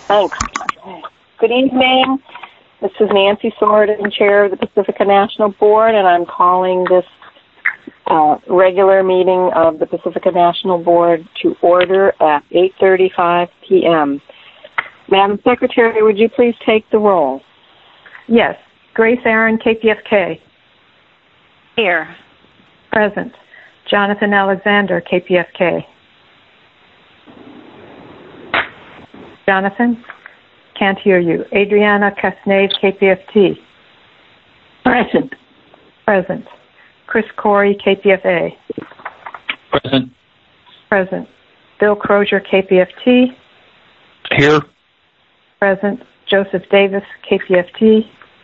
Thanks. Good evening. This is Nancy Sorden, Chair of the Pacifica National Board, and I'm calling this regular meeting of the Pacifica National Board to order at 8:35 p.m. Madam Secretary, would you please take the roll? Yes. Grace Aaron, KPFK. Here. Present. Jonathan Alexander, KPFK. Jonathan? Can't hear you. Adriana Casnave, KPFT. Present. Present. Chris Corey, KPFA. Present. Present. Bill Crozier, KPFT. Here. Present. Joseph Davis, KPFT.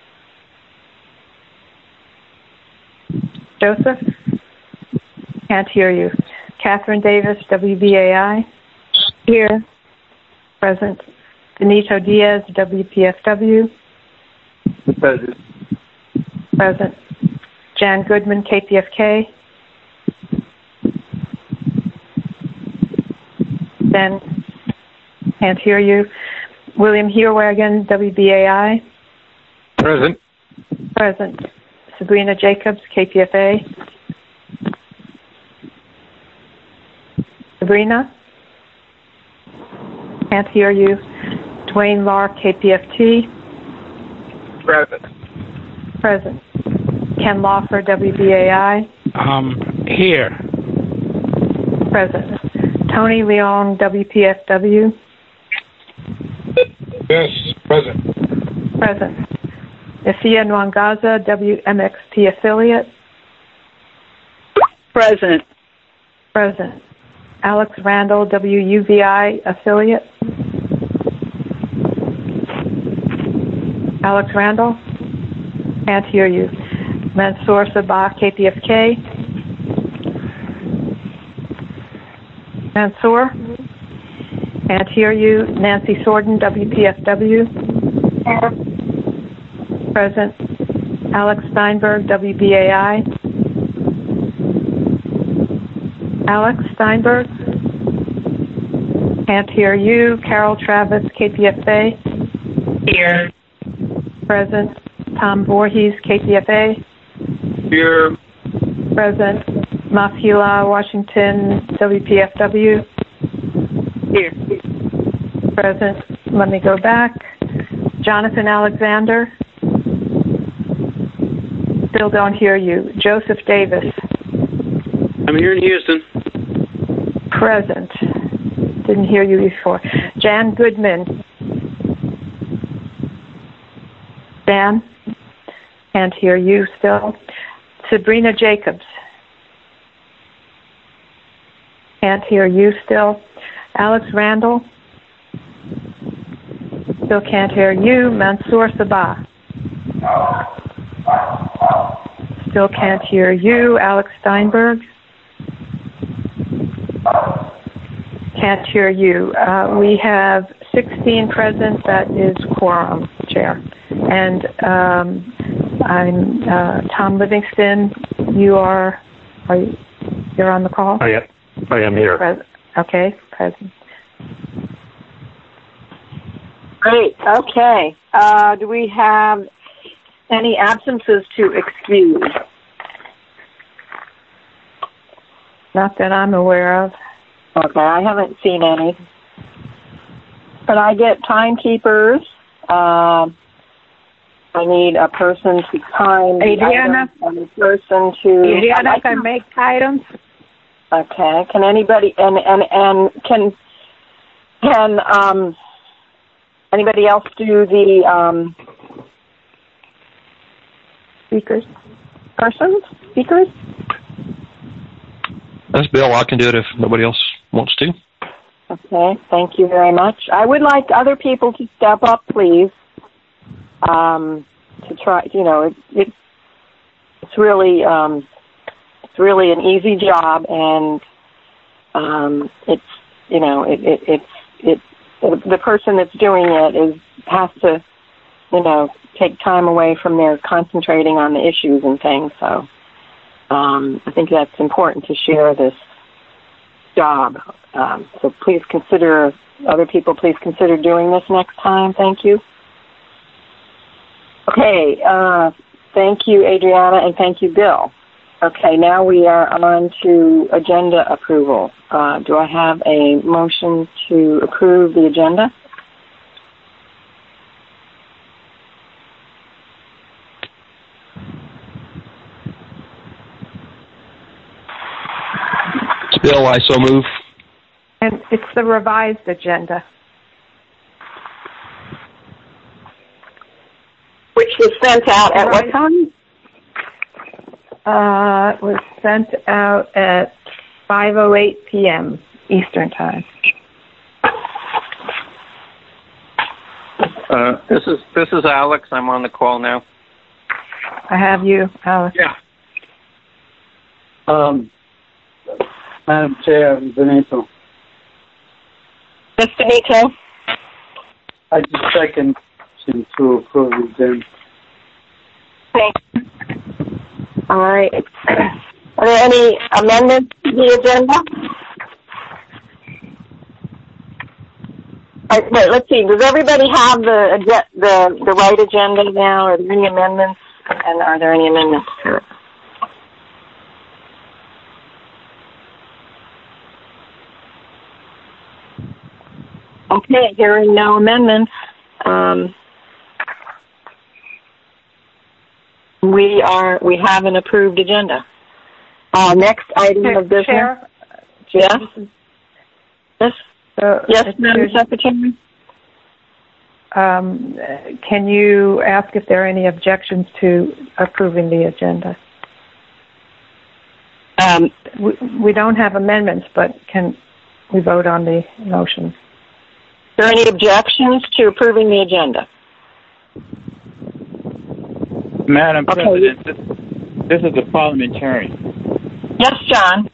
Joseph? Can't hear you. Catherine Davis, WBAI. Here. Present. Benito Diaz, WPFW. Present. Present. Jan Goodman, KPFK. Ben, can't hear you. William Heerwagen, WBAI. Present. Present. Sabrina Jacobs, KPFA. Sabrina? Can't hear you. Dwayne Lahr, KPFT. Present. Present. Ken Lawfer, WBAI. Here. Present. Tony Leong, WPFW. Yes, present. Present. Ifia Nwangaza, WMXP affiliate. Present. Present. Alex Randall, WUVI affiliate. Alex Randall? Can't hear you. Mansour Sabah, KPFK. Mansour? Can't hear you. Nancy Sorden, WPFW. Present. Alex Steinberg, WBAI. Alex Steinberg? Can't hear you. Carol Travis, KPFA. Here. Present. Tom Voorhees, KPFA. Here. Present. Mafhila Washington, WPFW. Here. Present. Let me go back. Jonathan Alexander. Still don't hear you. Joseph Davis. I'm here in Houston. Present. Didn't hear you before. Jan Goodman. Dan? Can't hear you still. Sabrina Jacobs. Can't hear you still. Alex Randall. Still can't hear you. Mansour Sabah. Still can't hear you. Alex Steinberg. Can't hear you. We have 16 present. That is quorum, Chair. And I'm Tom Livingston. You're on the call? I am here. Okay, present. Great. Okay. Do we have any absences to excuse? Not that I'm aware of. Okay, I haven't seen any. But I get timekeepers. I need a person to time Adriana, and a person to... Adriana can make items. Okay. Can anybody and can anybody else do the speakers? Speakers? That's Bill. I can do it if nobody else wants to. Okay. Thank you very much. I would like other people to step up, please. To try, it's really an easy job, and the person that's doing it has to, take time away from their concentrating on the issues and things. So I think that's important to share this job. So please consider other people please consider doing this next time? Thank you. Okay, thank you, Adriana, and thank you, Bill. Okay, now we are on to agenda approval. Do I have a motion to approve the agenda? Bill, I so move. And it's the revised agenda. Which was sent out at what time? It was sent out at 5:08 p.m. Eastern Time. This is Alex. I'm on the call now. I have you, Alex. Yeah. Madam Chair, Benito. Ms. Benito? I just second to approve the agenda. Thank you. All right. Are there any amendments to the agenda? All right, wait, let's see. Does everybody have the right agenda now? Are there any amendments? And are there any amendments to it? Okay, hearing no amendments. We have an approved agenda. Next item of business. Chair? Yes. Yes. Yes, Madam Secretary. Can you ask if there are any objections to approving the agenda? We don't have amendments, but can we vote on the motion? Are there any objections to approving the agenda? Madam President, this is the parliamentarian. Yes, John.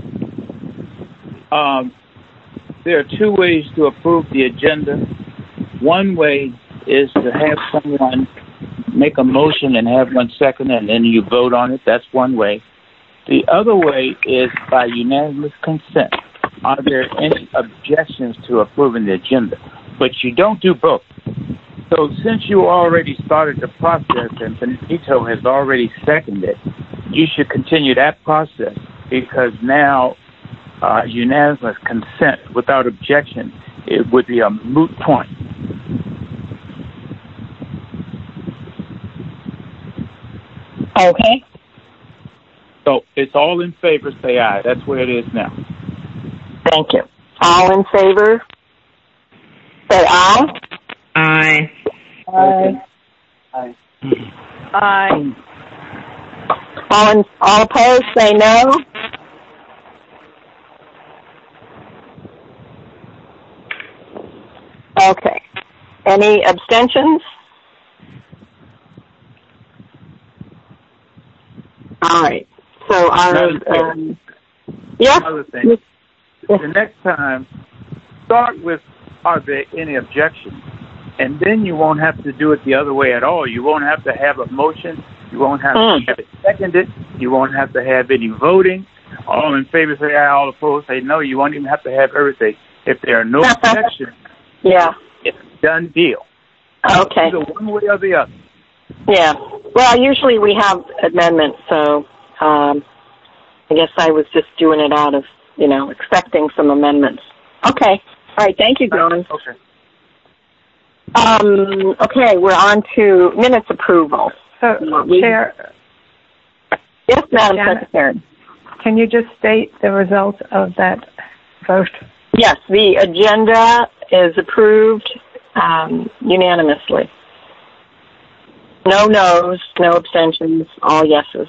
There are two ways to approve the agenda. One way is to have someone make a motion and have one second, and then you vote on it. That's one way. The other way is by unanimous consent. Are there any objections to approving the agenda? But you don't do both. So since you already started the process and Benito has already seconded, you should continue that process, because now unanimous consent without objection, it would be a moot point. Okay. So it's all in favor, say aye. That's where it is now. Thank you. All in favor, say aye. Aye. Aye. Aye. Aye. All opposed, say no. Okay. Any abstentions? All right. So our yes. Another thing. The next time, start with, are there any objections? And then you won't have to do it the other way at all. You won't have to have a motion. You won't have to have it seconded. You won't have to have any voting. All in favor say aye. All opposed say no. You won't even have to have everything. If there are no objections, it's a done deal. Okay. Either one way or the other. Yeah. Well, usually we have amendments, so I guess I was just doing it out of, expecting some amendments. Okay. All right. Thank you, John. Okay. Okay, we're on to minutes approval. So, Chair. Yes, Madam Janet, Secretary. Can you just state the result of that vote? Yes, the agenda is approved unanimously. No no's, no abstentions, all yeses.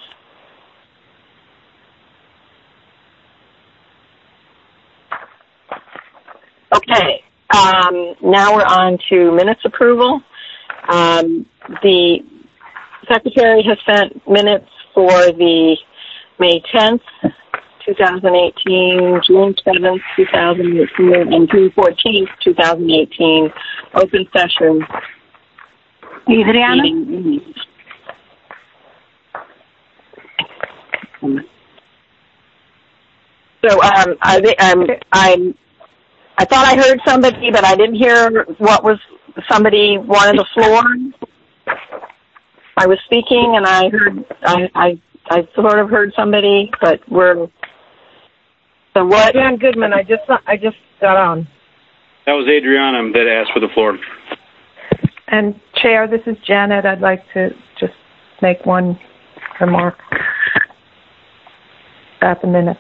Okay, now we're on to minutes approval. The Secretary has sent minutes for the May 10th, 2018, June 7th, 2018, and June 14th, 2018 open session. Adriana? So, I thought I heard somebody, but I didn't hear what was somebody wanted the floor. I was speaking, and I heard I sort of heard somebody, but so what? Jan Goodman, I just got on. That was Adriana that asked for the floor. And Chair, this is Janet. I'd like to just make one remark about the minutes.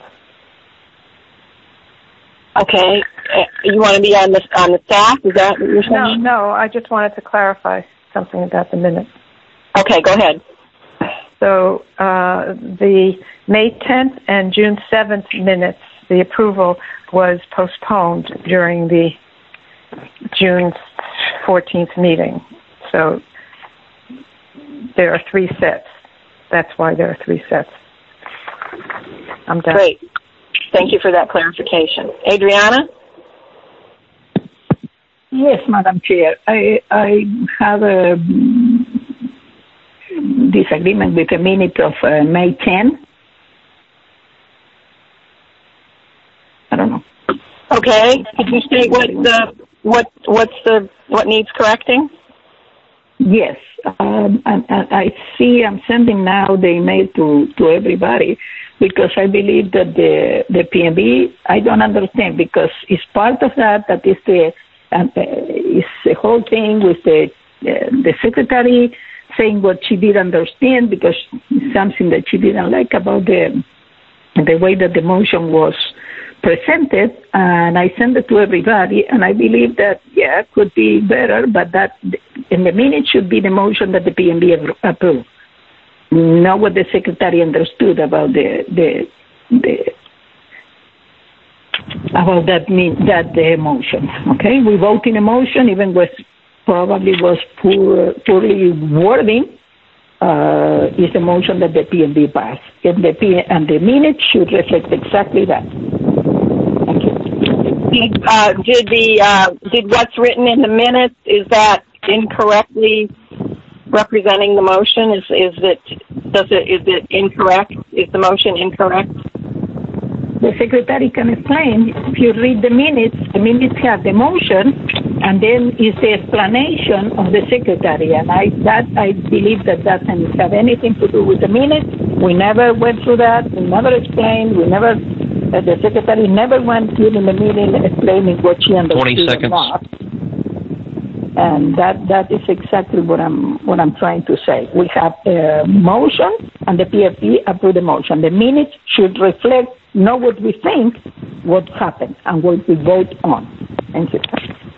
Okay, you want to be on the staff? Is that what you're saying? No, I just wanted to clarify something about the minutes. Okay, go ahead. So the May 10th and June 7th minutes, the approval was postponed during the June 14th meeting. So there are 3 sets. That's why there are 3 sets. I'm done. Great. Thank you for that clarification. Adriana? Yes, Madam Chair. I have a disagreement with the minute of May 10. I don't know. Okay. Could you state what needs correcting? Yes. And I see I'm sending now the email to everybody because I believe that the PNB, I don't understand because it's part of that is the whole thing with the secretary saying what she did understand because something that she didn't like about the way that the motion was presented, and I sent it to everybody, and I believe that, it could be better, but that in the minute should be the motion that the PNB approved. Not what the secretary understood about the motion. Okay, we vote in a motion, even with probably was poorly wording. Is the motion that the PNB passed, and the minute should reflect exactly that. Thank you. Did what's written in the minutes, is that incorrectly representing the motion? Is it incorrect? Is the motion incorrect? The secretary can explain. If you read the minutes have the motion, and then is the explanation of the secretary. And I believe that doesn't have anything to do with the minutes. We never went through that. We never explained. The secretary never went during the meeting explaining what she understood. 20 seconds. Or not. And that is exactly what I'm trying to say. We have a motion, and the PFP approved the motion. The minutes should reflect not what we think, what happened, and what we vote on. Thank you.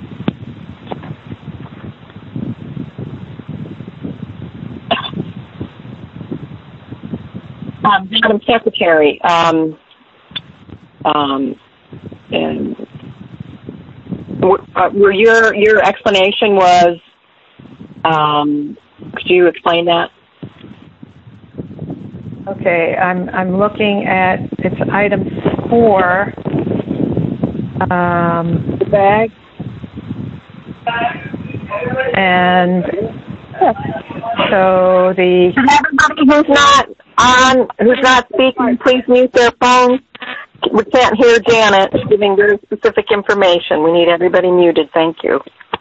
Madam Secretary, were your explanation was, could you explain that? Okay, I'm looking at, it's item 4. The bag. And so everybody who's not speaking, please mute their phones. We can't hear Janet giving very specific information. We need everybody muted. Thank you.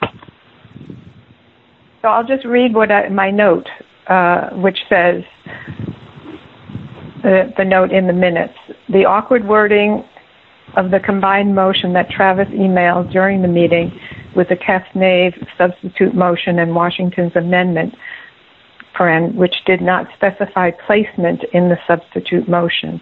So I'll just read my note, which says, the note in the minutes. The awkward wording of the combined motion that Travis emailed during the meeting with the Cass-Nave substitute motion and Washington's amendment, which did not specify placement in the substitute motion,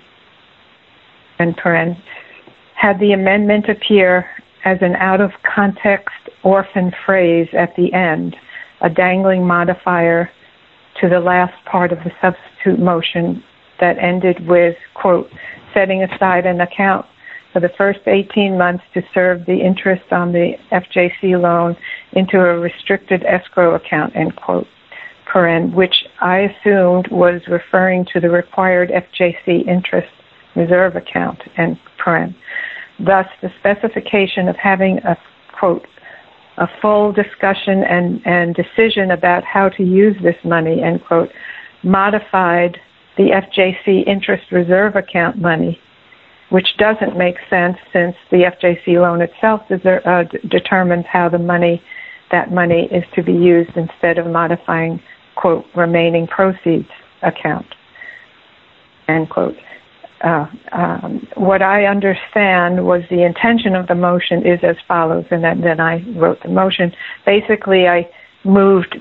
had the amendment appear as an out-of-context orphan phrase at the end, a dangling modifier to the last part of the substitute motion that ended with, quote, setting aside an account for the first 18 months to serve the interest on the FJC loan into a restricted escrow account, end quote, which I assumed was referring to the required FJC interest reserve account, end paren. Thus, the specification of having a, quote, a full discussion and decision about how to use this money, end quote, modified the FJC interest reserve account money which doesn't make sense since the FJC loan itself determines how that money is to be used instead of modifying, quote, remaining proceeds account, end quote. What I understand was the intention of the motion is as follows, and then I wrote the motion. Basically, I moved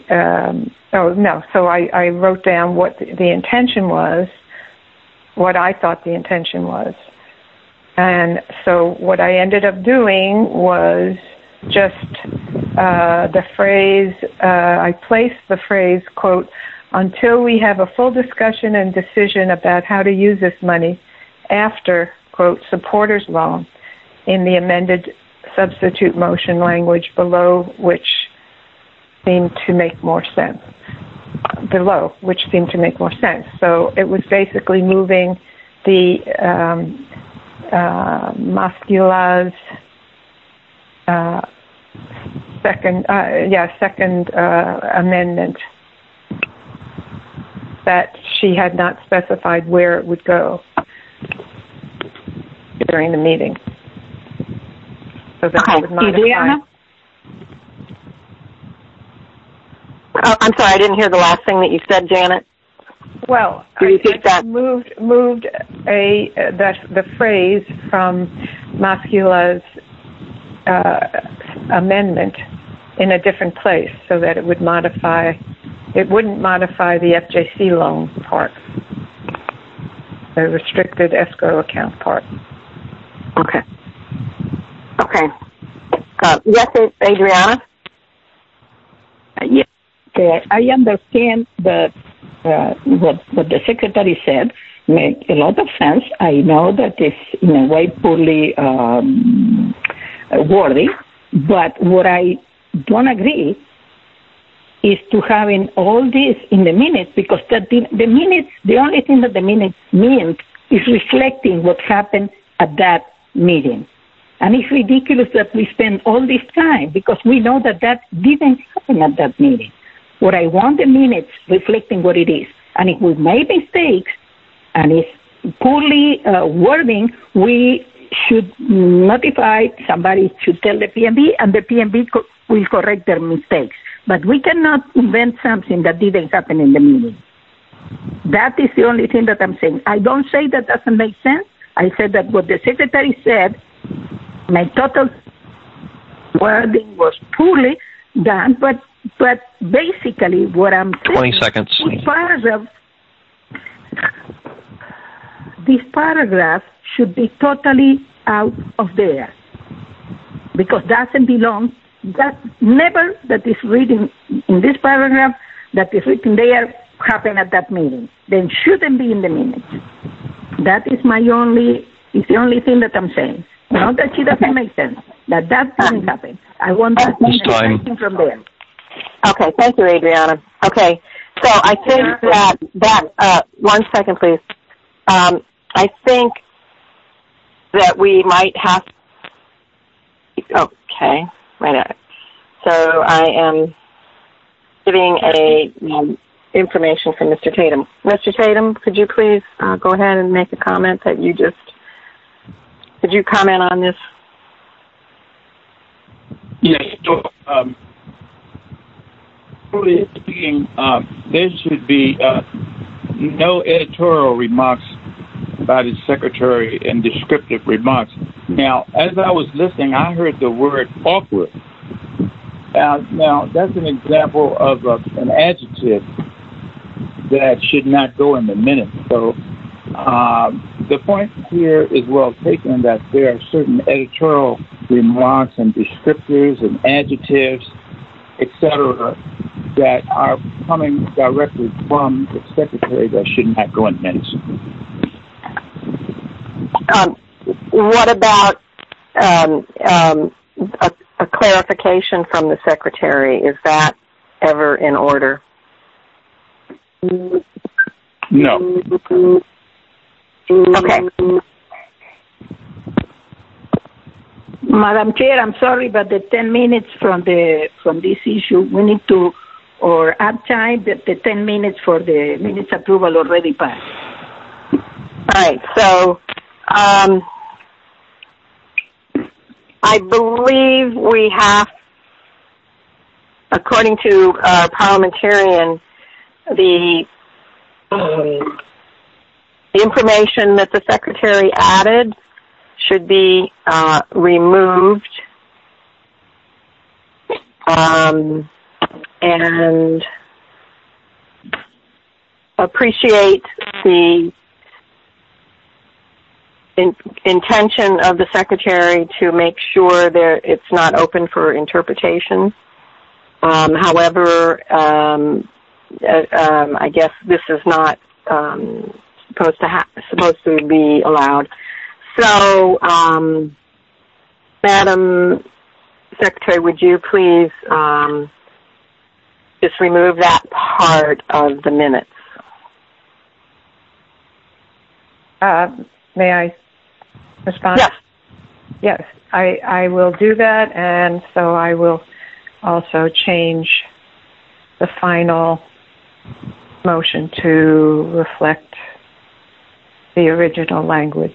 I wrote down what the intention was, what I thought the intention was. And so what I ended up doing was just the phrase, I placed the phrase, quote, until we have a full discussion and decision about how to use this money after, quote, supporters loan in the amended substitute motion language below, which seemed to make more sense. So it was basically moving the Mascula's second amendment that she had not specified where it would go during the meeting. So that it would modify. I'm sorry, I didn't hear the last thing that you said, Janet. Well, I moved the phrase from Mascula's amendment in a different place so that it would modify. It wouldn't modify the FJC loan part, the restricted escrow account part. Okay. Yes, Adriana? Yes. I understand that what the secretary said makes a lot of sense. I know that it's in a way poorly worded, but what I don't agree is to having all this in the minutes, because the minutes, the only thing that the minutes mean is reflecting what happened at that meeting. And it's ridiculous that we spend all this time because we know that didn't happen at that meeting. What I want the minutes reflecting what it is. And if we make mistakes and it's poorly wording, we should notify somebody, should tell the PNB, and the PNB will correct their mistakes. But we cannot invent something that didn't happen in the meeting. That is the only thing that I'm saying. I don't say that doesn't make sense. I said that what the secretary said, my total wording was poorly done, but basically what I'm saying... 20 seconds. This paragraph should be totally out of there because doesn't belong. That never that is written in this paragraph that is written there happened at that meeting. Then shouldn't be in the minutes. That is the only thing that I'm saying. Not that she doesn't make sense. That didn't happen. I want that from there. Okay, thank you, Adriana. Okay, so I think that 1 second, please. I think that we might have. Okay, wait a minute. So I am giving information from Mr. Tatum. Mr. Tatum, could you please go ahead and make a comment that you just. Could you comment on this? Yes. So, speaking, there should be no editorial remarks by the secretary and descriptive remarks. Now, as I was listening, I heard the word awkward. Now that's an example of an adjective that should not go in the minutes. So the point here is well taken that there are certain editorial remarks and descriptors and adjectives, etc., that are coming directly from the secretary that should not go in minutes. What about a clarification from the secretary? Is that ever in order? No. Okay. Madam Chair, I'm sorry, but the 10 minutes from this issue, we need to, or add time, the 10 minutes for the minutes approval already passed. All right, so I believe we have, according to our parliamentarian, the information that the secretary added should be removed. And appreciate the intention of the secretary to make sure that it's not open for interpretation. However, I guess this is not supposed to be allowed. So, Madam Secretary, would you please just remove that part of the minutes? May I respond? Yes. Yes, I will do that, and so I will also change the final motion to reflect the original language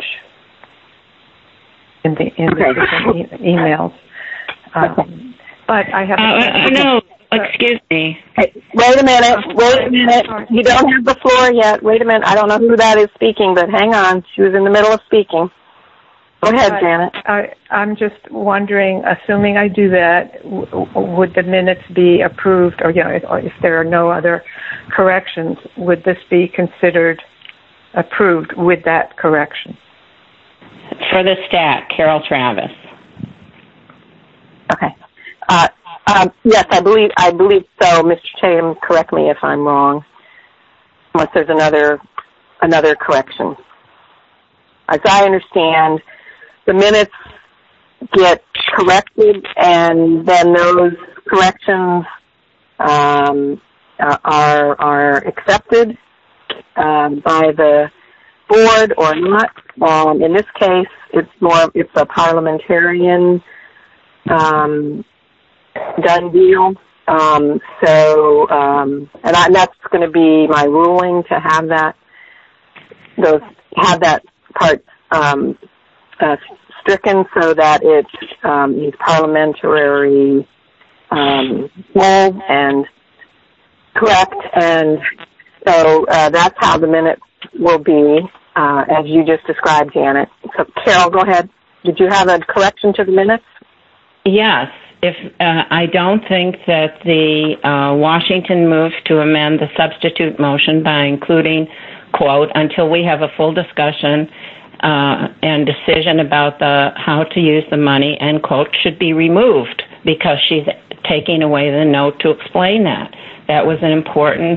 in the different emails. But I have no, excuse me. Hey, wait a minute. You don't have the floor yet. Wait a minute. I don't know who that is speaking, but hang on. She was in the middle of speaking. Go ahead, Janet. I'm just wondering, assuming I do that, would the minutes be approved, or if there are no other corrections, would this be considered approved with that correction? For the stat, Carol Travis. Okay. Yes, I believe so. Mr. Tatum, correct me if I'm wrong, unless there's another correction. As I understand, the minutes get corrected, and then those corrections are accepted by the board or not. In this case, it's a parliamentarian done deal. And that's going to be my ruling, to have that part stricken, so that it's parliamentary full and correct. And so that's how the minutes will be, as you just described, Janet. So, Carol, go ahead. Did you have a correction to the minutes? Yes. If I don't think that the Washington moves to amend the substitute motion by including, quote, until we have a full discussion and decision about how to use the money, end quote, should be removed, because she's taking away the note to explain that. That was an important,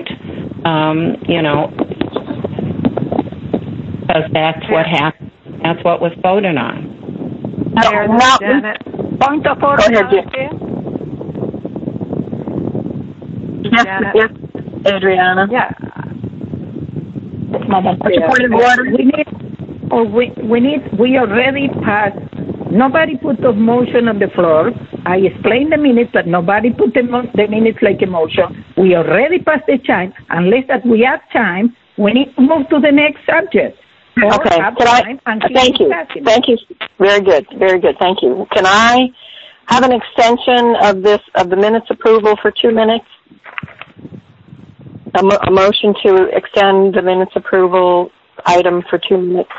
because that's what happened. That's what was voted on. Janet. Point of order. Go ahead, Yes, Adriana. Yeah. Madam Chair. Point of order. We already passed. Nobody put the motion on the floor. I explained the minutes, but nobody put the minutes like a motion. We already passed the time. Unless that we have time, we need to move to the next subject. Okay. Thank you. Very good. Thank you. Can I have an extension of the minutes approval for 2 minutes? A motion to extend the minutes approval item for 2 minutes.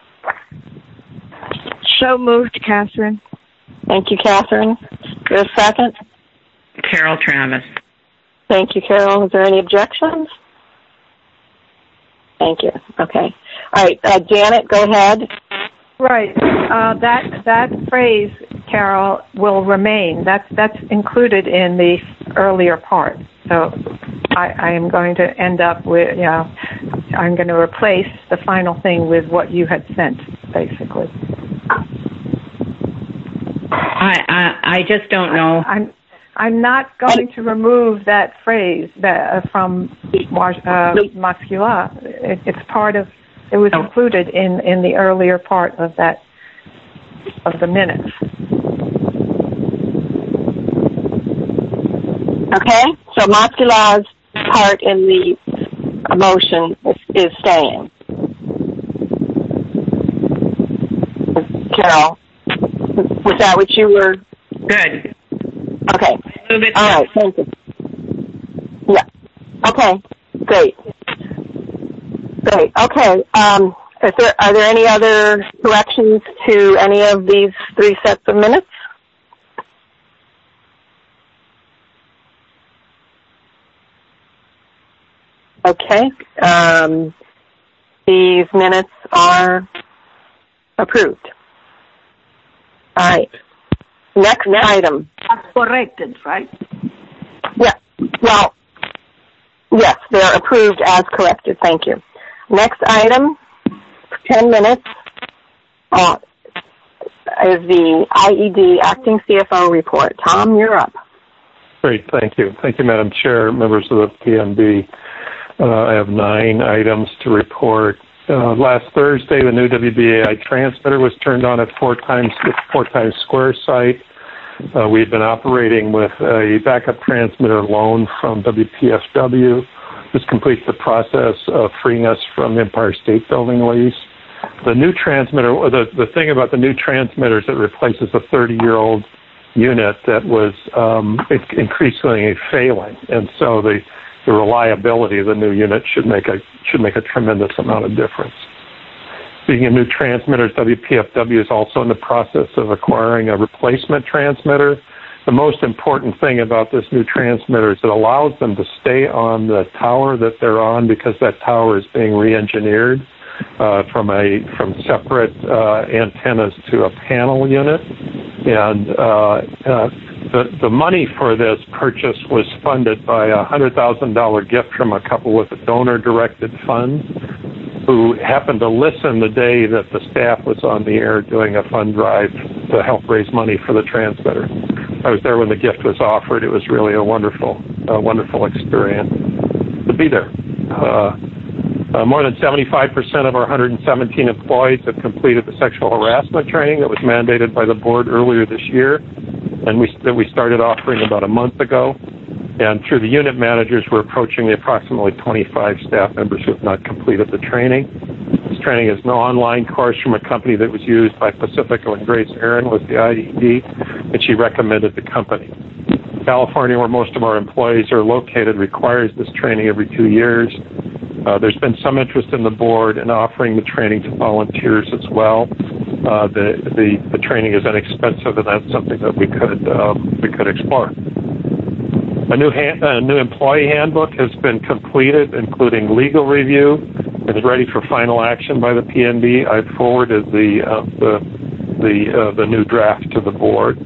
So moved, Catherine. Thank you, Catherine. There's a second? Carol Travis. Thank you, Carol. Is there any objections? Thank you. Okay. All right, Janet, go ahead. Right. That phrase, Carol, will remain. That's included in the earlier part. So I am going to end up with, I'm going to replace the final thing with what you had sent, basically. I just don't know. I'm not going to remove that phrase from Muscula. It's part of. It was included in the earlier part of the minutes. Okay, so Muscula's part in the motion is staying. Carol, was that what you were? Good. Okay. Move it. All right. Thank you. Yeah. Okay. Great. Okay. Are there any other corrections to any of these 3 sets of minutes? Okay. These minutes are approved. All right. Next item. That's corrected, right? Yeah. Well, yes, they're approved as corrected. Thank you. Next item, 10 minutes, is the IED Acting CFO report. Tom, you're up. Great. Thank you. Thank you, Madam Chair, members of the PNB. I have 9 items to report. Last Thursday, the new WBAI transmitter was turned on at 4 Times Square site. We've been operating with a backup transmitter loan from WPFW. This completes the process of freeing us from the Empire State Building lease. The new transmitter, the thing about the new transmitter is it replaces a 30-year-old unit that was increasingly failing, and so the reliability of the new unit should make a tremendous amount of difference. Speaking of new transmitters, WPFW is also in the process of acquiring a replacement transmitter. The most important thing about this new transmitter is it allows them to stay on the tower that they're on because that tower is being re-engineered from separate antennas to a panel unit. And the money for this purchase was funded by a $100,000 gift from a couple with a donor-directed fund who happened to listen the day that the staff was on the air doing a fund drive to help raise money for the transmitter. I was there when the gift was offered. It was really a wonderful experience to be there. More than 75% of our 117 employees have completed the sexual harassment training that was mandated by the board earlier this year, and that we started offering about a month ago. And through the unit managers, we're approaching the approximately 25 staff members who have not completed the training. This training is an online course from a company that was used by Pacifico, and Grace Aaron was the IED, and she recommended the company. California, where most of our employees are located, requires this training every 2 years. There's been some interest in the board in offering the training to volunteers as well. The training is inexpensive, and that's something that we could explore. A new employee handbook has been completed, including legal review, and is ready for final action by the PNB. I've forwarded the new draft to the board.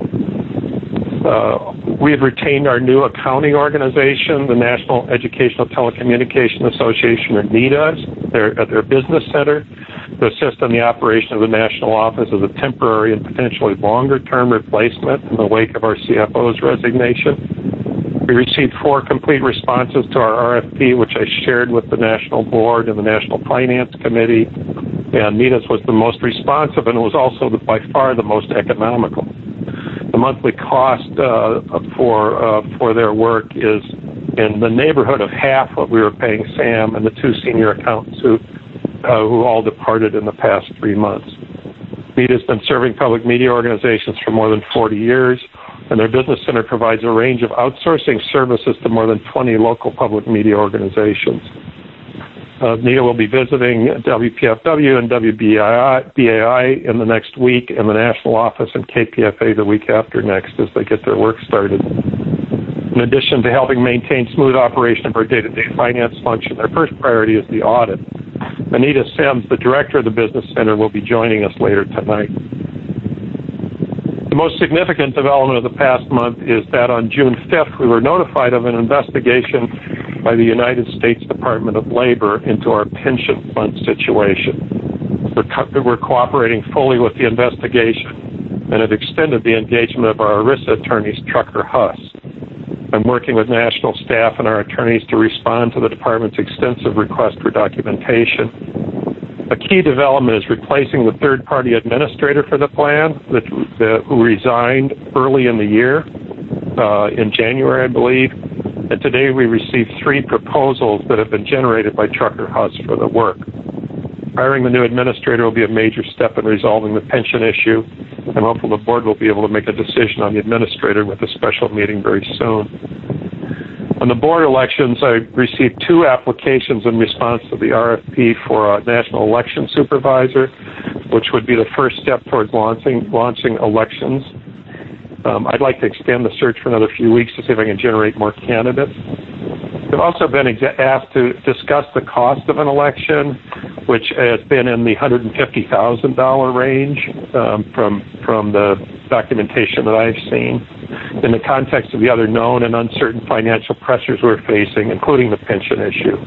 We've retained our new accounting organization, the National Educational Telecommunication Association, or NEDA, at their business center, to assist in the operation of the national office as a temporary and potentially longer-term replacement in the wake of our CFO's resignation. We received 4 complete responses to our RFP, which I shared with the National Board and the National Finance Committee, and NEDA's was the most responsive, and it was also by far the most economical. The monthly cost for their work is in the neighborhood of half what we were paying Sam and the 2 senior accountants who all departed in the past 3 months. NEDA's been serving public media organizations for more than 40 years, and their business center provides a range of outsourcing services to more than 20 local public media organizations. NEDA will be visiting WPFW and WBAI in the next week, and the national office and KPFA the week after next as they get their work started. In addition to helping maintain smooth operation of our day-to-day finance function, their first priority is the audit. Anita Sims, the director of the Business Center, will be joining us later tonight. The most significant development of the past month is that on June 5th, we were notified of an investigation by the United States Department of Labor into our pension fund situation. We're cooperating fully with the investigation and have extended the engagement of our ERISA attorneys, Trucker Huss. I'm working with national staff and our attorneys to respond to the department's extensive request for documentation. A key development is replacing the third-party administrator for the plan who resigned early in the year, in January, I believe. And today we received 3 proposals that have been generated by Trucker Huss for the work. Hiring the new administrator will be a major step in resolving the pension issue. I'm hopeful the board will be able to make a decision on the administrator with a special meeting very soon. On the board elections, I received 2 applications in response to the RFP for a national election supervisor, which would be the first step towards launching elections. I'd like to extend the search for another few weeks to see if I can generate more candidates. I've also been asked to discuss the cost of an election, which has been in the $150,000 range from the documentation that I've seen, in the context of the other known and uncertain financial pressures we're facing, including the pension issue.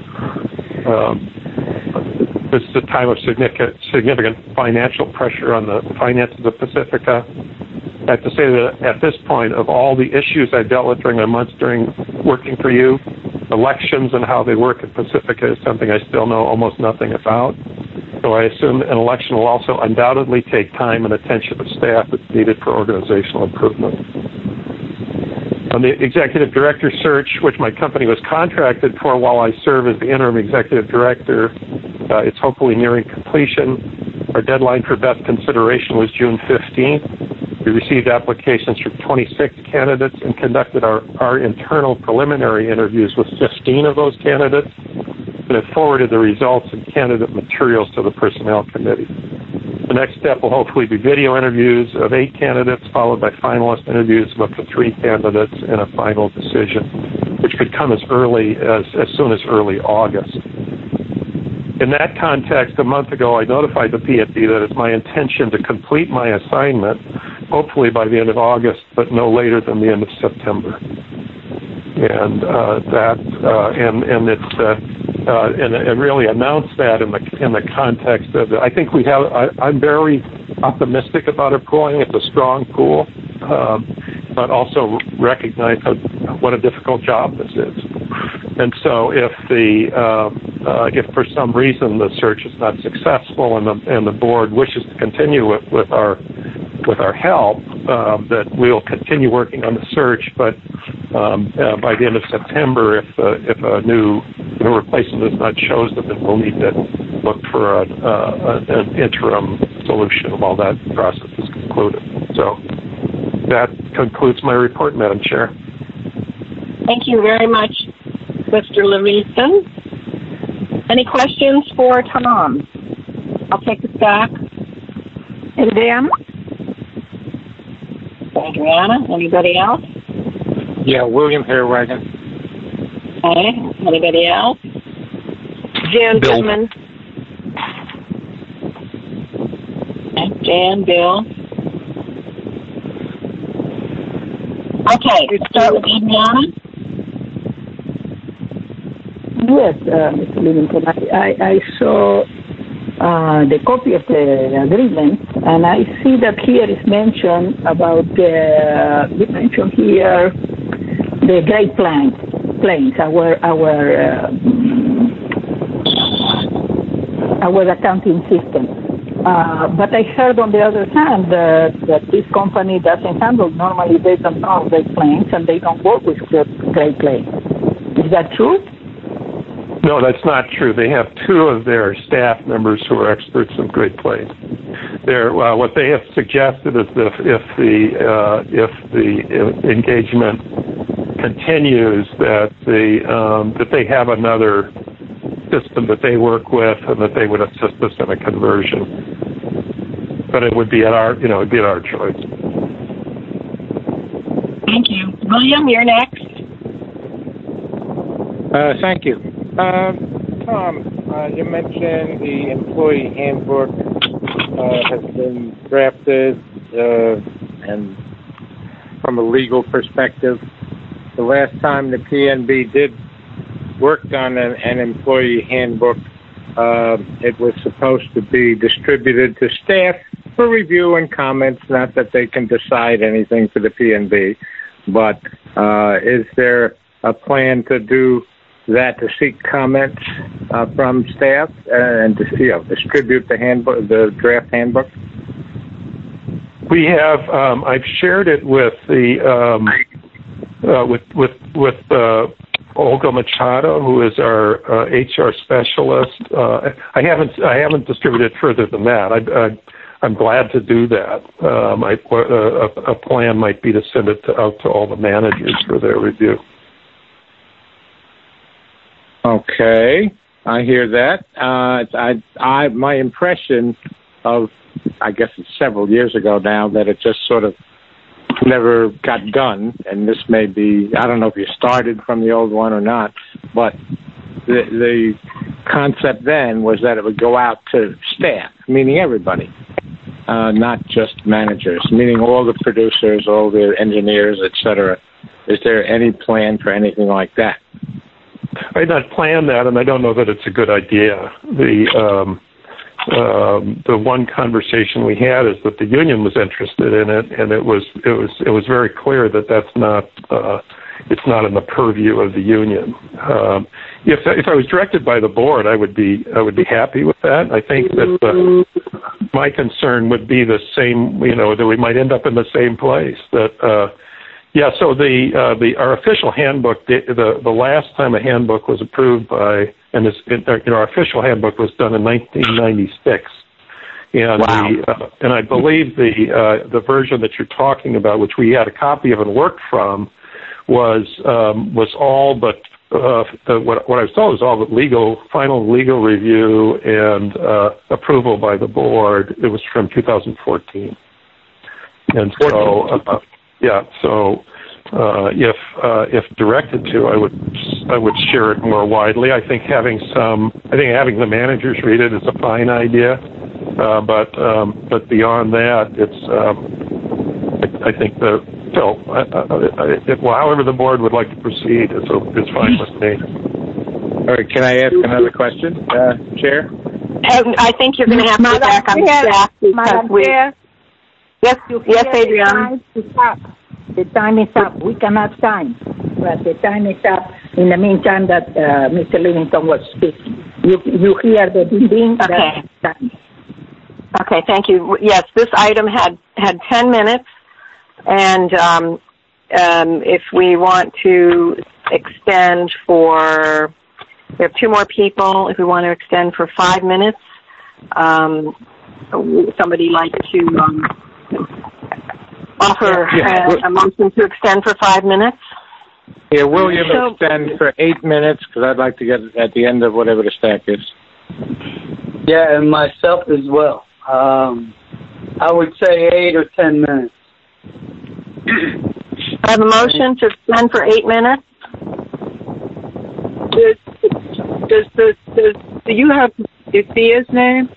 This is a time of significant financial pressure on the finances of Pacifica. I have to say that at this point, of all the issues I've dealt with during my months during working for you, elections and how they work at Pacifica is something I still know almost nothing about. So I assume an election will also undoubtedly take time and attention of staff that's needed for organizational improvement. On the executive director search, which my company was contracted for while I serve as the interim executive director, it's hopefully nearing completion. Our deadline for best consideration was June 15th. We received applications from 26 candidates and conducted our internal preliminary interviews with 15 of those candidates and have forwarded the results and candidate materials to the Personnel Committee. The next step will hopefully be video interviews of 8 candidates, followed by finalist interviews of up to 3 candidates and a final decision, which could come as soon as early August. In that context, a month ago, I notified the PNB that it's my intention to complete my assignment, hopefully by the end of August, but no later than the end of September. And I really announced that in the context of I think we have. I'm very optimistic about our pooling. It's a strong pool, but also recognize what a difficult job this is. And so, if for some reason the search is not successful and the board wishes to continue with our help, that we'll continue working on the search. But by the end of September, if a new replacement is not chosen, then we'll need to look for an interim solution while that process is concluded. So that concludes my report, Madam Chair. Thank you very much, Mr. Levinson. Any questions for Tom? I'll take this back. Adriana? Anybody else? Yeah, William Hairwagon. Okay. Anybody else? Jan Goodman. Okay. Jan, Bill. Okay, let's start with Adriana. Yes, Mr. Livingston. I saw the copy of the agreement, and I see that here is mentioned about you mentioned here the Great Plains, our accounting system. But I heard on the other hand that this company doesn't handle. Normally they don't know Great Plains and they don't work with Great Plains. Is that true? No, that's not true. They have 2 of their staff members who are experts in Great Plains. What they have suggested is that if the engagement continues, that they have another system that they work with, and that they would assist us in a conversion. But it would be at our choice. Thank you, William. You're next. Thank you. Tom, you mentioned the employee handbook has been drafted, and from a legal perspective, the last time the PNB did work on an employee handbook, it was supposed to be distributed to staff for review and comments, not that they can decide anything for the PNB, but is there a plan to do that, to seek comments from staff and to distribute the handbook, the draft handbook? We have. I've shared it with the Olga Machado, who is our HR specialist. I haven't distributed further than that. I'm glad to do that. A plan might be to send it out to all the managers for their review. Okay, I hear that. My impression of, I guess it's several years ago now, that it just sort of never got done, and this may be, I don't know if you started from the old one or not, but the concept then was that it would go out to staff, meaning everybody, not just managers, meaning all the producers, all the engineers, etc. Is there any plan for anything like that? I did not plan that, and I don't know that it's a good idea. The one conversation we had is that the union was interested in it, and it was very clear that that's not it's not in the purview of the union. If I was directed by the board, I would be happy with that. I think that my concern would be the same, that we might end up in the same place. That so our official handbook, the last time a handbook was approved by, and our official handbook was done in 1996. And wow. And I believe the version that you're talking about, which we had a copy of and worked from, was all but what I was told was all but final legal review and approval by the board. It was from 2014, and so if directed to, I would share it more widely. I think having the managers read it is a fine idea, but beyond that, it's I think however the board would like to proceed is fine with me. All right, can I ask another question, Chair? I think you're going to have to go back on staff because we. Yes, Adriana. The time is up. We cannot sign, but the time is up. In the meantime, that Mr. Livingstone was speaking, you hear the ding. Okay. Okay. Thank you. Yes, this item had 10 minutes, and if we want to extend we have two more people. If we want to extend for 5 minutes, somebody like to. Offer a motion to extend for 5 minutes? Yeah, William, extend for 8 minutes, because I'd like to get at the end of whatever the stack is. Yeah, and myself as well. I would say 8 or 10 minutes. I have a motion to extend for 8 minutes. Do you have Thea's name?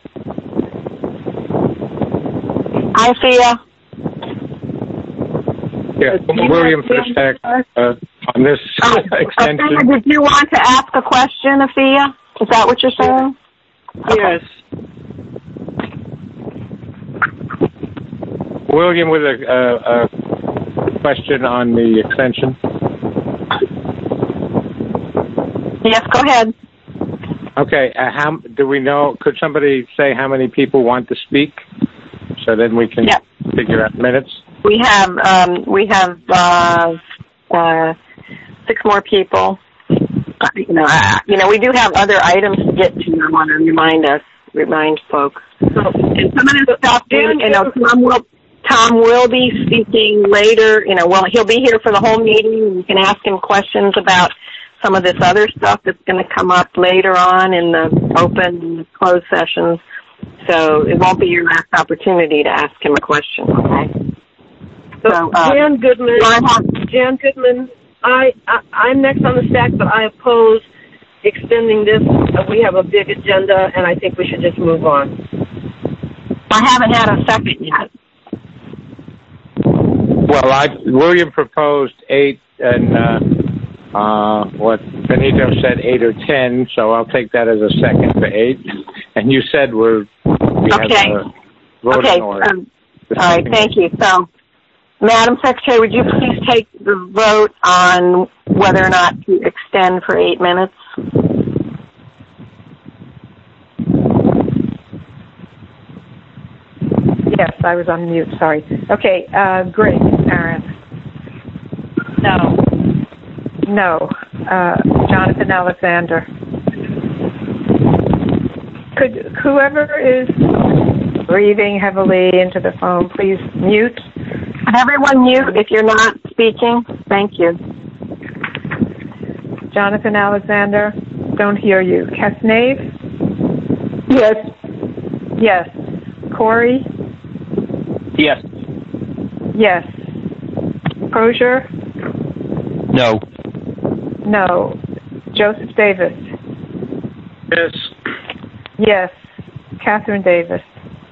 Hi, Thea. Yeah, William for the stack on this extension. Did you want to ask a question, Afia? Is that what you're saying? Yes. William with a question on the extension. Yes, go ahead. Okay, how do we know? Could somebody say how many people want to speak, so then we can figure out minutes? We have 6 more people. We do have other items to get to. I want to remind folks. So, and some of this stuff, Tom will be speaking later. He'll be here for the whole meeting. You can ask him questions about some of this other stuff that's going to come up later on in the open and closed sessions. So it won't be your last opportunity to ask him a question, okay? So, Jan Goodman, I'm next on the stack, but I oppose extending this. We have a big agenda, and I think we should just move on. I haven't had a second yet. Well, William proposed 8, and what Benito said 8 or 10, so I'll take that as a second for 8. And you said we have a voting order. All right, thank you. So, Madam Secretary, would you please take the vote on whether or not to extend for 8 minutes? Yes, I was on mute, sorry. Okay, Greg, Aaron. No. no. Jonathan Alexander. Could whoever is breathing heavily into the phone, please mute? Everyone mute if you're not speaking. Thank you. Jonathan Alexander, don't hear you. Kesnave? Yes. Yes. Corey? Yes. Yes. Crozier? No. No. Joseph Davis? Yes. Yes. Catherine Davis?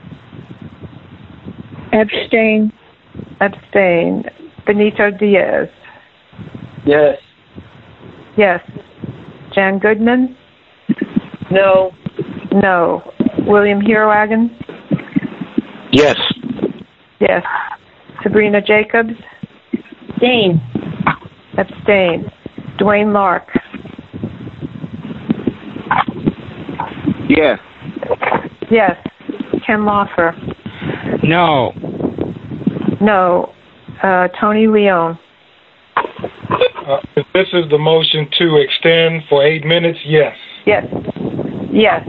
Abstain. Abstain. Benito Diaz? Yes. Yes. Jan Goodman? No. No. William Heerwagen? Yes. Yes. Sabrina Jacobs? Abstain. Abstain. Dwayne Lark? Yes. Yes. Ken Lawfer? No. No. Tony Leone? If this is the motion to extend for 8 minutes, yes. Yes. Yes.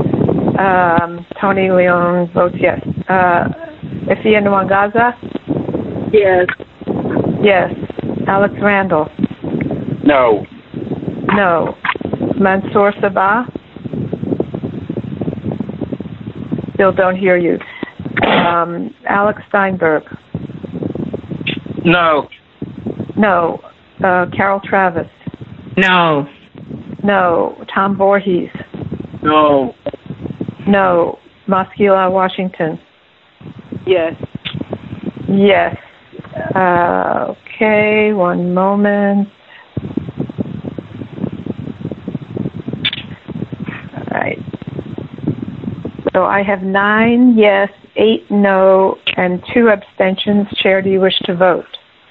Tony Leone votes yes. Ifia Nwangaza? Yes. Yes. Alex Randall? No. No. Mansour Sabah? Still don't hear you. Alex Steinberg? No. No. Carol Travis? No. No. Tom Voorhees? No. No. Moskila Washington? Yes. Yes. Okay, one moment. All right. So I have 9 yes, 8 no, and 2 abstentions. Chair, do you wish to vote?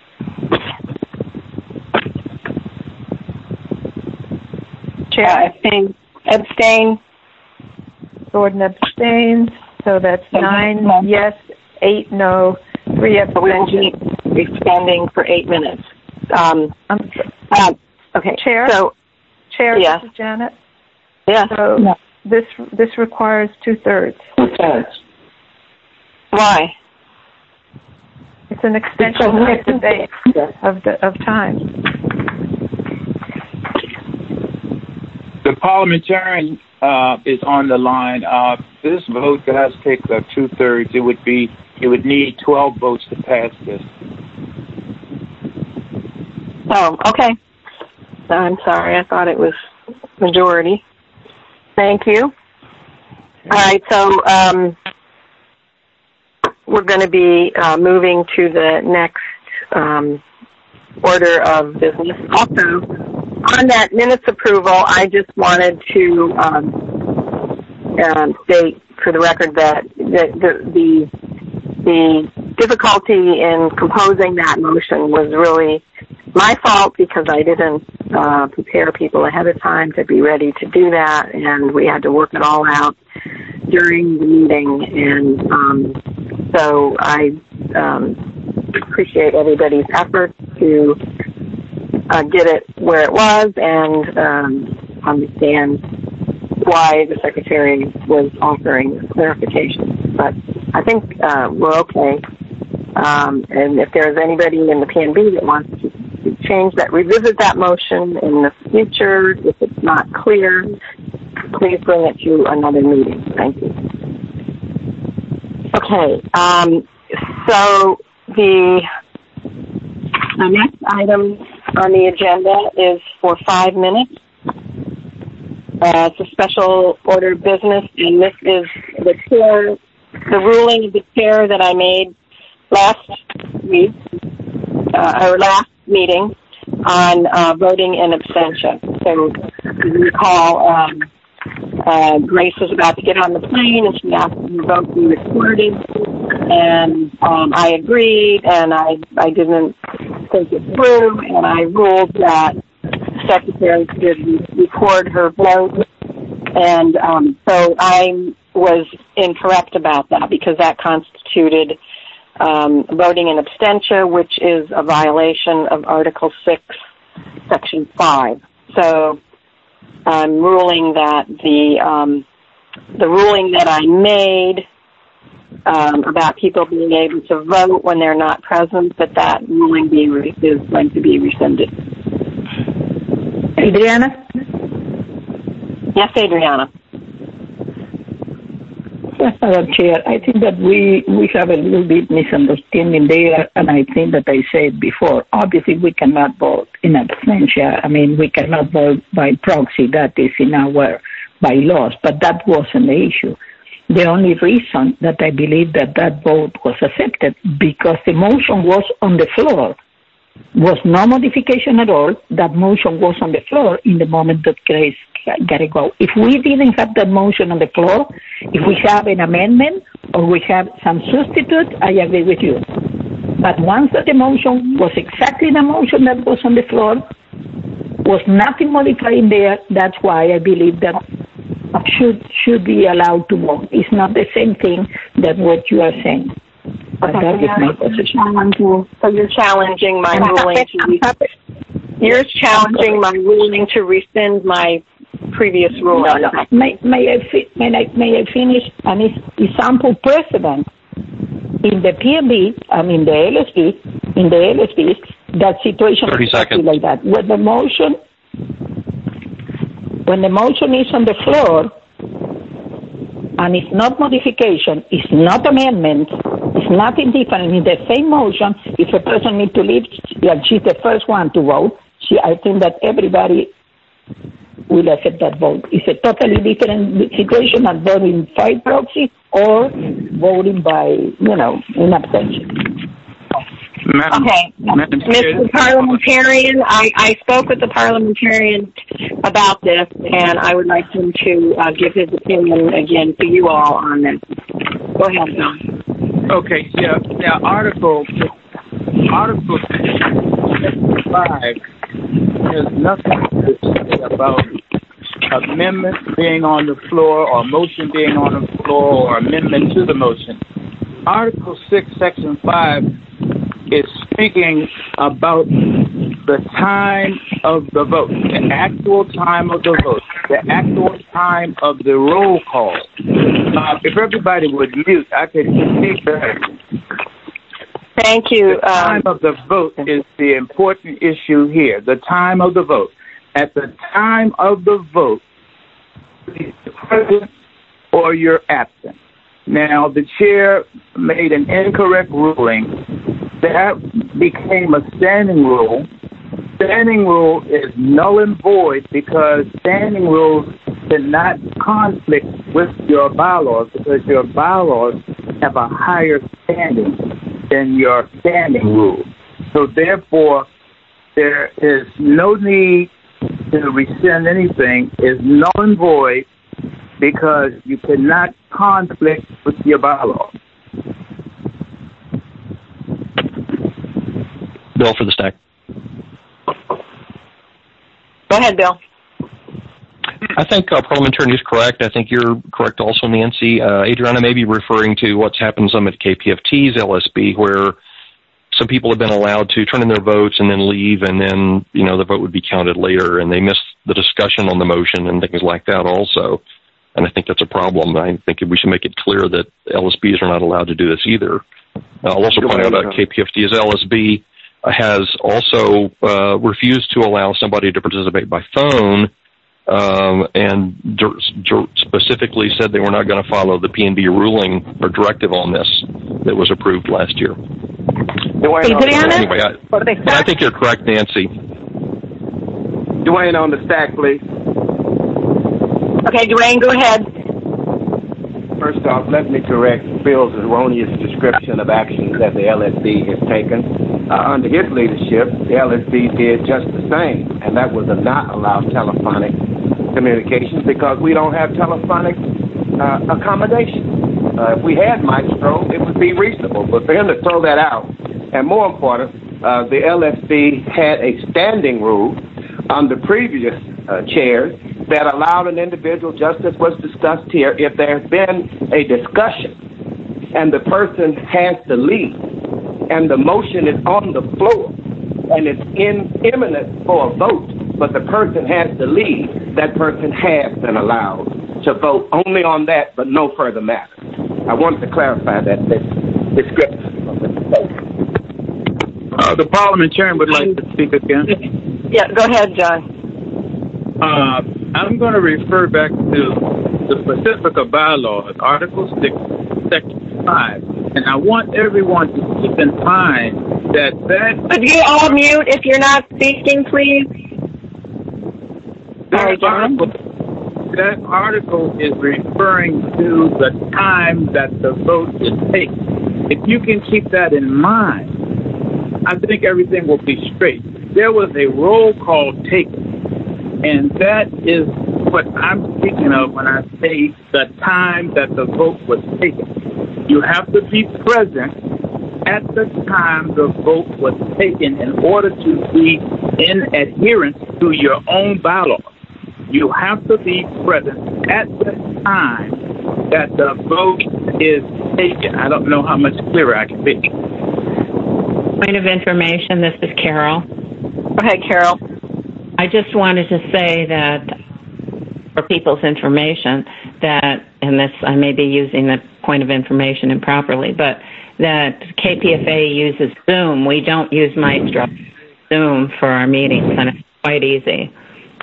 Chair? Abstain. Gordon abstains. So that's 9 yes, 8 no, 3 abstentions. We will be extending for 8 minutes. Okay. Chair? Chair, yes. This is Janet? Yes. So this requires 2/3. 2/3. Why? It's an extension of the date of time. The parliamentarian is on the line. This vote does take 2/3. It would need 12 votes to pass this. Oh, okay. I'm sorry. I thought it was majority. Thank you. All right. So we're going to be moving to the next order of business. Also, on that minutes approval, I just wanted to state for the record that the difficulty in composing that motion was really my fault because I didn't prepare people ahead of time to be ready to do that, and we had to work it all out during the meeting. And so I appreciate everybody's effort to get it where it was and understand why the Secretary was offering clarification. But I think we're okay. And if there's anybody in the PNB that wants to change that, revisit that motion in the future, if it's not clear, please bring it to another meeting. Thank you. Okay. So the next item on the agenda is for 5 minutes. It's a special order of business, and this is the ruling of the chair that I made last week, or last meeting, on voting in abstention. So you recall, Grace was about to get on the plane, and she asked the vote be recorded, and I agreed, and I didn't think it through, and I ruled that the Secretary should record her vote, and so I was incorrect about that because that constituted voting in abstention, which is a violation of Article 6 Section 5. So I'm ruling that the ruling that I made about people being able to vote when they're not present, that ruling is going to be rescinded. Adriana? Yes, Adriana. Yes, Madam Chair, I think that we have a little bit misunderstanding there, and I think that I said before, obviously we cannot vote in absentia. I mean, we cannot vote by proxy. That is in our bylaws, but that wasn't the issue. The only reason that I believe that vote was accepted because the motion was on the floor. Was no modification at all. That motion was on the floor in the moment that Grace got to go. If we didn't have that motion on the floor, if we have an amendment or we have some substitute, I agree with you. But once that the motion was exactly the motion that was on the floor, was nothing modified in there, that's why I believe that should be allowed to vote. It's not the same thing that what you are saying. But that is my position. So you're challenging my ruling to rescind my previous ruling. No. May I finish? An example precedent in the PMB, I mean the LSB, that situation 30 is seconds. Like that. When the motion is on the floor and it's not modification, it's not amendment, it's nothing different. In the same motion, if a person needs to leave, and she's the first one to vote, I think that everybody will accept that vote. It's a totally different situation than voting by proxy or voting by, in abstention. Okay. Mr. Parliamentarian, I spoke with the parliamentarian about this, and I would like him to give his opinion again to you all on this. Go ahead, John. Okay, yeah. Now, Article 5 has nothing to say about amendment being on the floor or motion being on the floor or amendment to the motion. Article 6, Section 5 is speaking about the time of the vote, the actual time of the vote, the actual time of the roll call. If everybody would mute, I could speak better. Thank you. The time of the vote is the important issue here. The time of the vote. At the time of the vote, you're present or you're absent. Now, the chair made an incorrect ruling. That became a standing rule. Standing rule is null and void because standing rules cannot conflict with your bylaws because your bylaws have a higher standing than your standing rule. So therefore, there is no need to rescind anything. It's null and void because you cannot conflict with your bylaws. Bill for the stack. Go ahead, Bill. I think parliamentarian is correct. I think you're correct also, Nancy. Adriana may be referring to what's happened some at KPFT's LSB, where some people have been allowed to turn in their votes and then leave, and then, the vote would be counted later, and they missed the discussion on the motion and things like that also. And I think that's a problem. I think we should make it clear that LSBs are not allowed to do this either. I'll also point out that KPFT's LSB has also refused to allow somebody to participate by phone and specifically said they were not going to follow the PNB ruling or directive on this that was approved last year. Anyway, I think you're correct, Nancy. Dwayne on the stack, please. Okay, Dwayne, go ahead. First off, let me correct Bill's erroneous description of actions that the LSB has taken. Under his leadership, the LSB did just the same, and that was to not allow telephonic communications because we don't have telephonic accommodation. If we had Maestro, it would be reasonable, but for him to throw that out, and more important, the LSB had a standing rule under previous chairs that allowed an individual, just as was discussed here, if there's been a discussion and the person has to leave and the motion is on the floor, and it's imminent for a vote, but the person has to leave, that person has been allowed to vote only on that, but no further matter. I wanted to clarify that description of the vote. The parliamentarian would like to speak again. Yeah, go ahead, John. I'm going to refer back to the Pacifica bylaws, Article 6, Section 5, and I want everyone to keep in mind that. Could you all mute if you're not speaking, please? Sorry, John. That article is referring to the time that the vote is taken. If you can keep that in mind, I think everything will be straight. There was a roll call taken, and that is what I'm speaking of when I say the time that the vote was taken. You have to be present at the time the vote was taken in order to be in adherence to your own bylaws. You have to be present at the time that the vote is taken. I don't know how much clearer I can be. Point of information, this is Carol. Go ahead, Carol. I just wanted to say that, for people's information, that, and this, I may be using the point of information improperly, but that KPFA uses Zoom. We don't use Maestro Zoom for our meetings, and it's quite easy.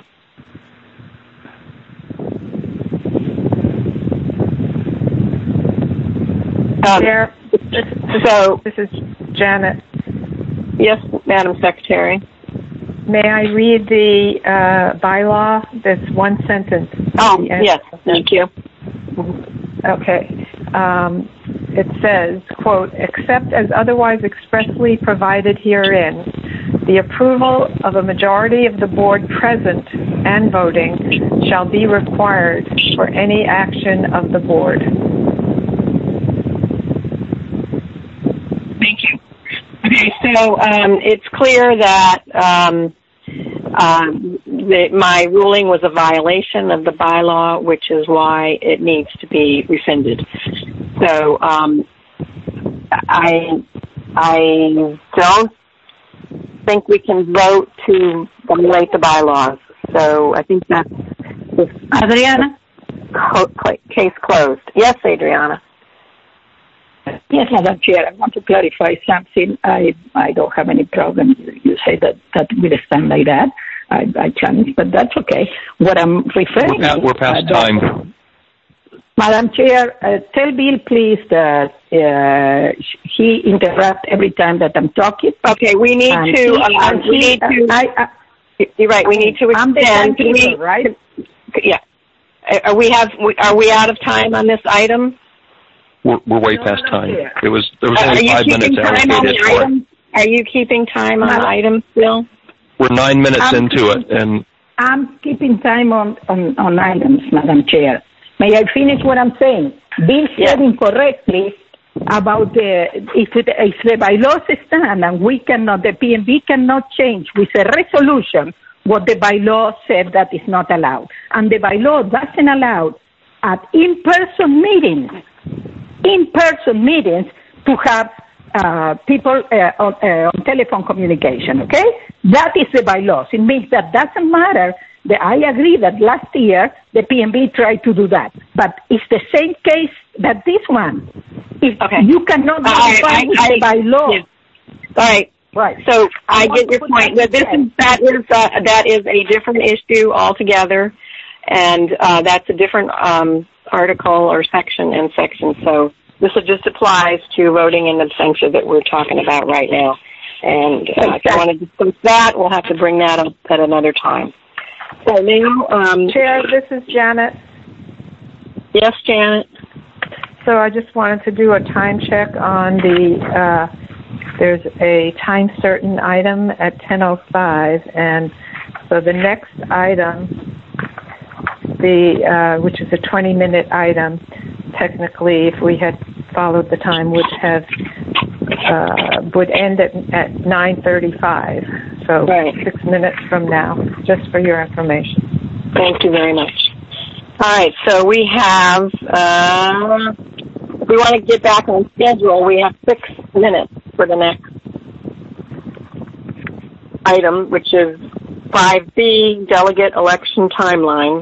Chair, this is Janet. Yes, Madam Secretary. May I read the bylaw? There's one sentence. Oh, yes, thank you. Okay. It says, quote, except as otherwise expressly provided herein, the approval of a majority of the board present and voting shall be required for any action of the board. Thank you. Okay, so it's clear that my ruling was a violation of the bylaw, which is why it needs to be rescinded. So I don't think we can vote to violate the bylaws. So I think that's Adriana? Case closed. Yes, Adriana. Yes, Madam Chair, I want to clarify something. I don't have any problem. You say that will stand like that. I challenge, but that's okay. What I'm referring to... We're past time. Madam Chair, tell Bill, please, that he interrupts every time that I'm talking. Okay, we need to... You're right, we need to extend... right? Yeah. Are we out of time on this item? We're way past time. There was only 5 minutes allocated for it. Are you keeping time on the item still? We're 9 minutes into it, and I'm keeping time on items, Madam Chair. May I finish what I'm saying? Bill said incorrectly about if the bylaws stand and we cannot, the PNB cannot change with a resolution what the bylaw said that is not allowed. And the bylaw doesn't allow at in-person meetings to have people on telephone communication, okay? That is the bylaws. It means that doesn't matter. I agree that last year the PNB tried to do that, but it's the same case that this one. You cannot modify with the bylaw. Yes. All right. Right. So I get your point. That is a different issue altogether, and that's a different article or section and section. So this just applies to voting in absentia that we're talking about right now. And if you want to discuss that, we'll have to bring that up at another time. So now, Chair, this is Janet. Yes, Janet. So I just wanted to do a time check on the, there's a time certain item at 10:05, and so the next item, which is a 20-minute item, technically, if we had followed the time, would end at 9:35. So 6 minutes from now, just for your information. Thank you very much. All right, so we have, if we want to get back on schedule, we have 6 minutes for the next. item, which is 5B, delegate election timeline.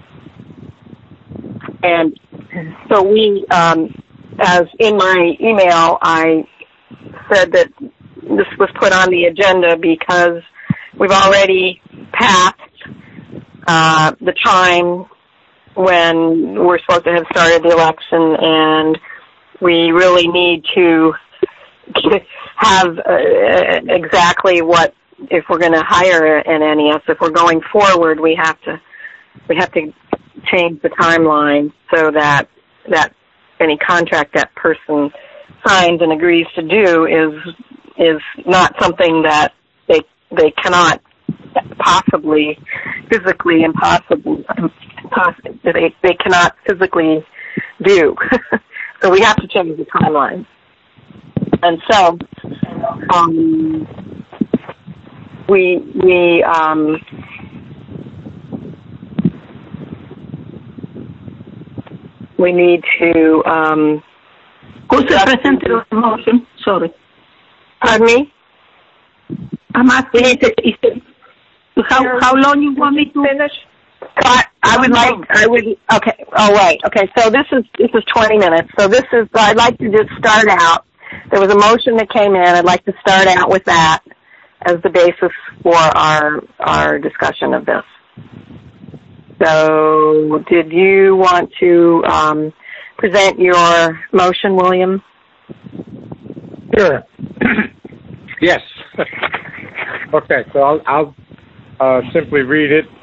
And so we, as in my email, I said that this was put on the agenda because we've already passed the time when we're supposed to have started the election, and we really need to have exactly what, if we're going to hire an NES, if we're going forward, we have to change the timeline so that any contract that person signs and agrees to do is not something that they cannot possibly physically they cannot physically do. So we have to change the timeline. And so we need to who's the presenter of the motion? Sorry. Pardon me? I'm asking how long you want me to finish? Okay. All right. Okay. So this is 20 minutes. So I'd like to just start out. There was a motion that came in. I'd like to start out with that as the basis for our discussion of this. So did you want to present your motion, William? Sure. Yes. Okay, so I'll simply read it.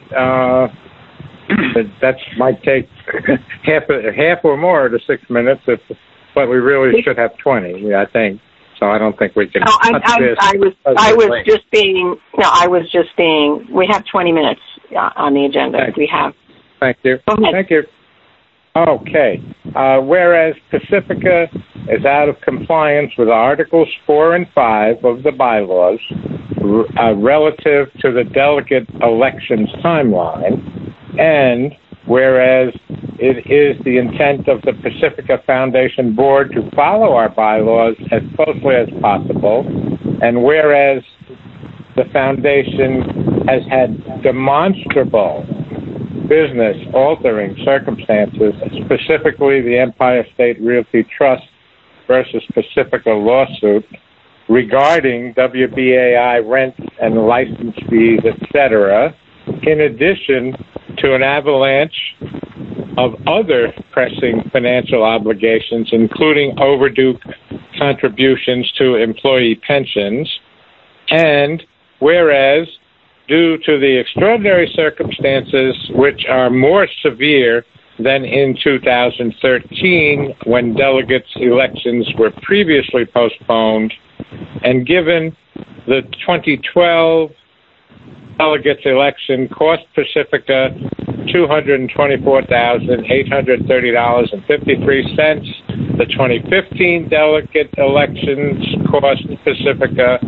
That might take half or more of the 6 minutes, but we really should have 20, I think. So I don't think we can. No, I was just being. We have 20 minutes on the agenda. Thank we have. Thank you. Thank you. Okay. Whereas Pacifica is out of compliance with Articles 4 and 5 of the bylaws relative to the delegate elections timeline, and whereas it is the intent of the Pacifica Foundation Board to follow our bylaws as closely as possible, and whereas the Foundation has had demonstrable business-altering circumstances, specifically the Empire State Realty Trust versus Pacifica lawsuit regarding WBAI rent and license fees, etc., in addition to an avalanche of other pressing financial obligations, including overdue contributions to employee pensions, and whereas due to the extraordinary circumstances which are more severe than in 2013 when delegates' elections were previously postponed, and given the 2012 delegates' election cost Pacifica $224,830.53. The 2015 delegate elections cost Pacifica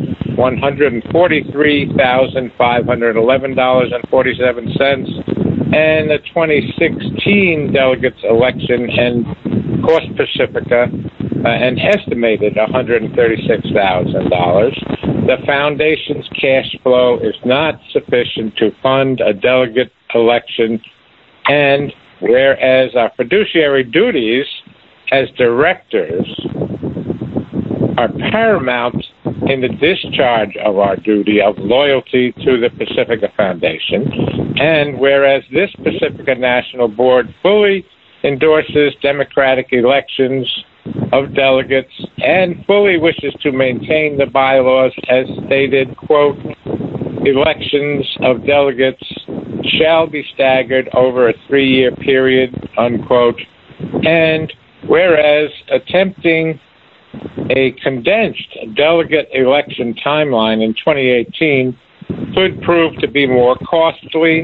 $143,511.47, and the 2016 delegates election and cost Pacifica an estimated $136,000. The Foundation's cash flow is not sufficient to fund a delegate election, and whereas our fiduciary duties as directors are paramount in the discharge of our duty of loyalty to the Pacifica Foundation, and whereas this Pacifica National Board fully endorses democratic elections of delegates and fully wishes to maintain the bylaws as stated, quote, elections of delegates shall be staggered over a 3-year period, unquote, and whereas attempting a condensed delegate election timeline in 2018 could prove to be more costly,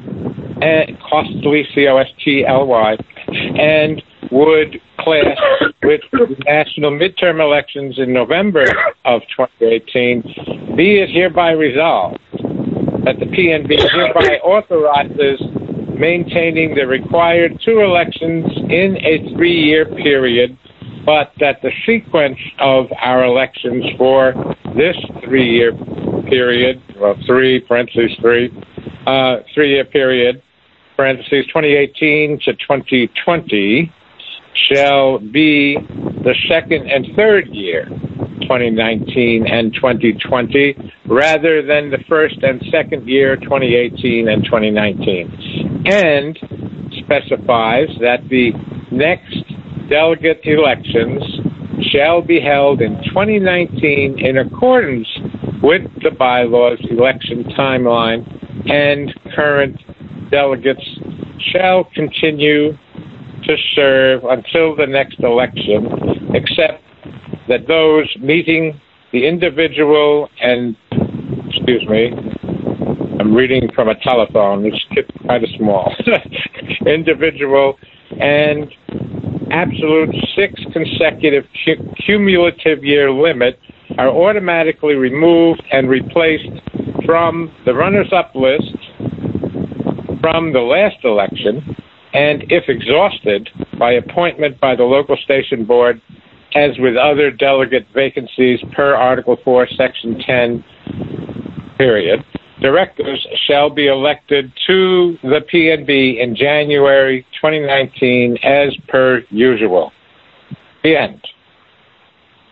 C-O-S-T-L-Y, and would clash with the national midterm elections in November of 2018, be it hereby resolved that the PNB hereby authorizes maintaining the required 2 elections in a 3-year period, but that the sequence of our elections for this 3-year period 3, parentheses 3, 3-year period, parentheses 2018 to 2020, shall be the second and third year, 2019 and 2020, rather than the first and second year, 2018 and 2019, and specifies that the next delegate elections shall be held in 2019 in accordance with the bylaws election timeline, and current delegates shall continue to serve until the next election, except that those meeting the individual and, I'm reading from a telephone, which is kind of small, individual and absolute 6 consecutive cumulative year limit are automatically removed and replaced from the runners-up list from the last election, and if exhausted, by appointment by the local station board, as with other delegate vacancies per Article 4, Section 10, period. Directors shall be elected to the PNB in January 2019 as per usual. The end.